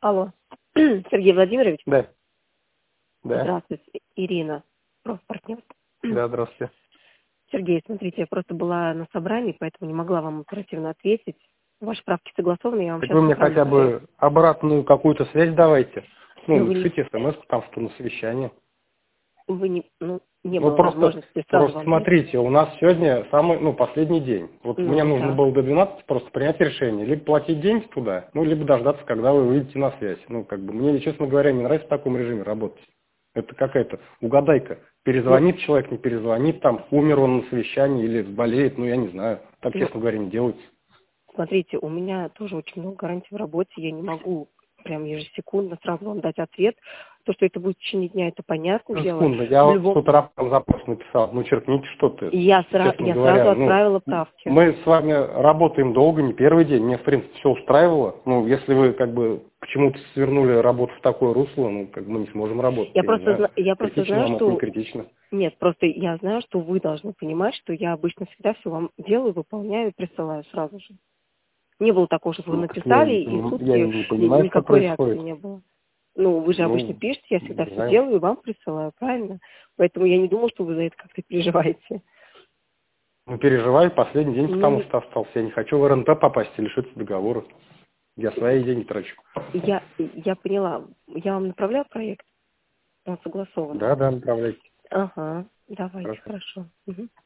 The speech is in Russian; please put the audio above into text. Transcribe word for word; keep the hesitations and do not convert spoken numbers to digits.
Алло. Сергей Владимирович? Да. Да. Здравствуйте, Ирина, профпартнер. Да, здравствуйте. Сергей, смотрите, я просто была на собрании, поэтому не могла вам оперативно ответить. Ваши правки согласованы, я вам Так сейчас вы мне отправлю хотя связь. бы обратную какую-то связь давайте. Ну, Но вы не, напишите смс там, что на совещание. вы не, ну, не Ну, было просто, возможности сразу просто вам дать. смотрите, у нас сегодня самый, ну, последний день. Вот мне Ну, нужно так. было до двенадцати просто принять решение. Либо платить деньги туда, ну, либо дождаться, когда вы выйдете на связь. Ну, как бы, мне, честно говоря, не нравится в таком режиме работать. Это какая-то угадайка. Ну, Перезвонит человек, не перезвонит, там, умер он на совещании или болеет, ну, я не знаю. Так, ну, честно говоря, не делается. смотрите, у меня тоже очень много гарантий в работе, я не могу прям ежесекундно сразу вам дать ответ. То, что это будет в течение дня, это понятное дело. Секунду, я В вот с любом... утра там запрос написал. Ну, черкните что-то. Я, сра... Честно я говоря, сразу ну, отправила правки. мы с вами работаем долго, не первый день. Мне, в принципе, все устраивало. Ну, если вы, как бы, почему-то свернули работу в такое русло, ну, как бы мы не сможем работать, Я я не просто, знаю. зна- я просто Критично знаю, вам это, не что... критично. Нет, просто я знаю, что вы должны понимать, что я обычно всегда все вам делаю, выполняю и присылаю сразу же. Не было такого, что вы Ну, так я, написали, не и поним- я сутки не ни- понимаю, что никакой реакции происходит. не было. Ну, вы же обычно Ну, пишете, я всегда не все знаю. делаю и вам присылаю, правильно? Поэтому я не думала, что вы за это как-то переживаете. Ну, переживаю последний день, потому Ну, что остался. Я не хочу в эр эн тэ попасть и лишиться договора. Я свои деньги трачу. я, я поняла. Я вам направляю проект? Он согласован. Да, да, направляйте. Ага, давайте, Хорошо. хорошо. Мгм.